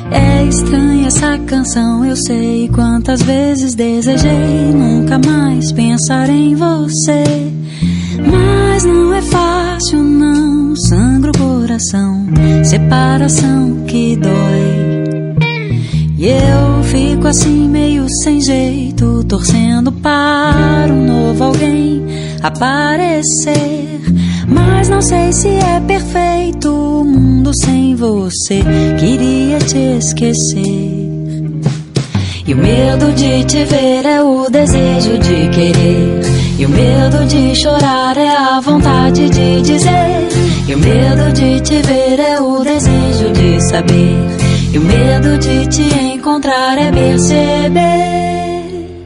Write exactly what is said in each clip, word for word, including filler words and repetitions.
É estranha essa canção, eu sei quantas vezes desejei nunca mais pensar em você. Mas não é fácil, não, sangra o coração, separação que dói. E eu fico assim meio sem jeito, torcendo para um novo alguém aparecer. Mas não sei se é perfeito o mundo sem você, queria te esquecer. E o medo de te ver é o desejo de querer, e o medo de chorar é a vontade de dizer. E o medo de te ver é o desejo de saber, e o medo de te encontrar é perceber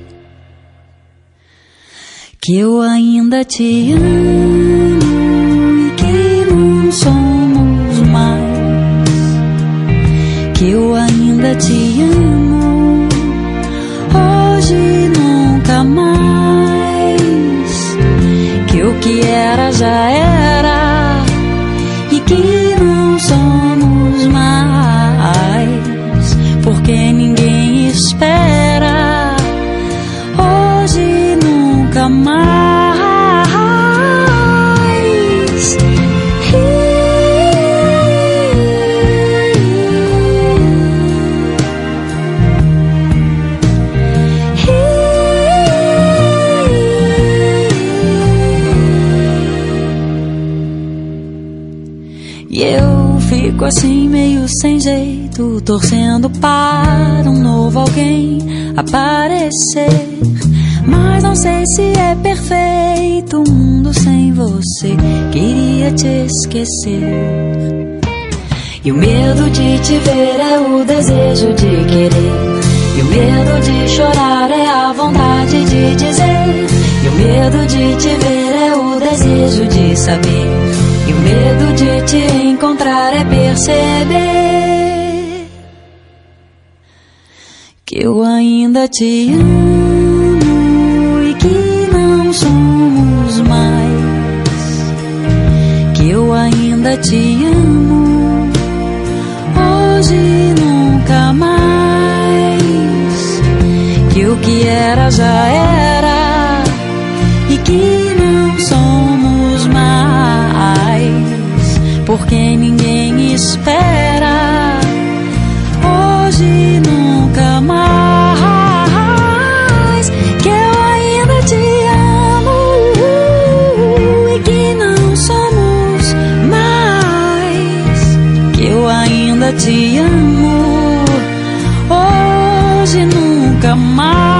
que eu ainda te amo e que não somos mais, que eu ainda te amo hoje e nunca mais, que o que era já era e que não somos mais, porque ninguém espera hoje e nunca mais. E eu fico assim meio sem jeito, torcendo para um novo alguém aparecer. Mas não sei se é perfeito o mundo sem você, queria te esquecer. E o medo de te ver é o desejo de querer, e o medo de chorar é a vontade de dizer. E o medo de te ver é o desejo de saber, e o medo de te encontrar é perceber que eu ainda te amo e que não somos mais, que eu ainda te amo hoje e nunca mais, que o que era já era e que não somos mais, porque ninguém espera hoje e nunca mais, que eu ainda te amo e que não somos mais, que eu ainda te amo hoje e nunca mais.